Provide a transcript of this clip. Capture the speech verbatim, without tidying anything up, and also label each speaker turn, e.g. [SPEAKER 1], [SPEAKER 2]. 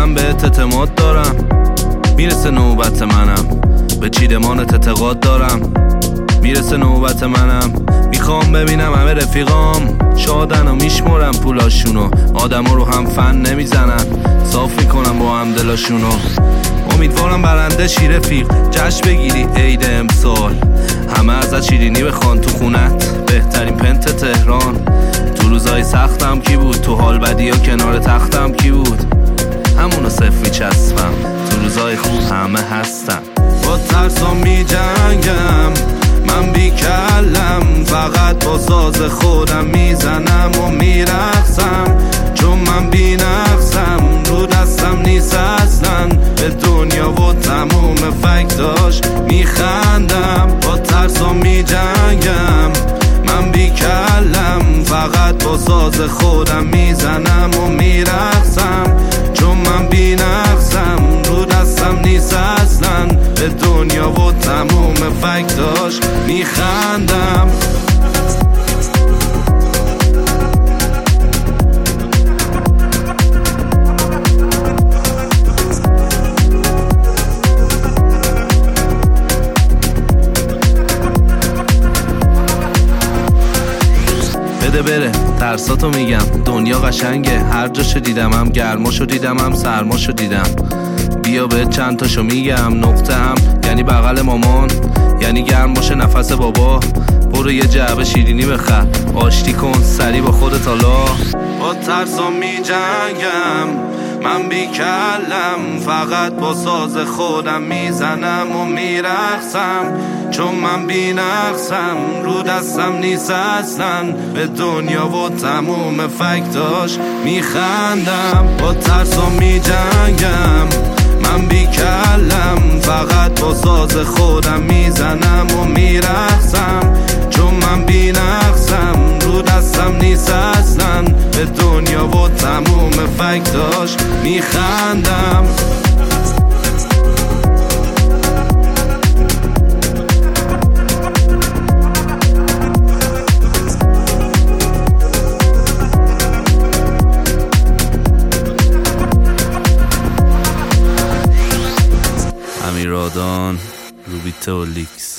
[SPEAKER 1] من به اعتماد دارم، میرسه نوبت منم، به چیدمانت اعتقاد دارم. میرسه نوبت منم، میخوام ببینم همه رفیقام شادن و میشمرم پولاشونو، آدما رو هم فن نمیزنن، صاف میکنم با هم دلاشونو. امیدوارم برنده شی رفیق، جشن بگیری عید امسال، همه ازت شیرینی بخوان تو خونت، بهترین پنت تهران. تو روزای سختم کی بود، تو حال بدی ها کنار تختم کی بود، همونو صف میچسبم، تو روزای خوب همه هستم. با ترسام میجنگم من بی کلم، فقط با ساز خودم میزنم و میرقصم، چون من بی نقصم، رو دستم نیست اصلا، به دنیا و تموم فکتاش میخندم. با ترسام میجنگم من بی کلم، فقط با ساز خودم میزنم و میرقصم، چون من بی نقصم، رو دستم نیست اصلا، به دنیا و تموم فکتاش میخندم. بده بره ترساتو میگم، دنیا قشنگه، هر جاشو دیدم هم گرماشو دیدم هم سرماشو دیدم. بیا به چند تاشو میگم، نقطه هم یعنی بغل مامان، یعنی گرم باشه نفس بابا. برو یه جعبه شیرینی بخر، آشتی کن سری با خودت حالا. با ترسام میجنگم من بی کلم، فقط با ساز خودم میزنم و میرقصم، چون من بی نقصم، رو دستم نیست اصلا، به دنیا و تموم فکتاش میخندم. با ترسام میجنگم من بی کلم، فقط با ساز خودم میزنم و میرقصم، چون من بی نقصم، رو دستم نیست اصلا، به دنیا و تموم فکتاش میخندم. امیرادان، روبیته و لیکس.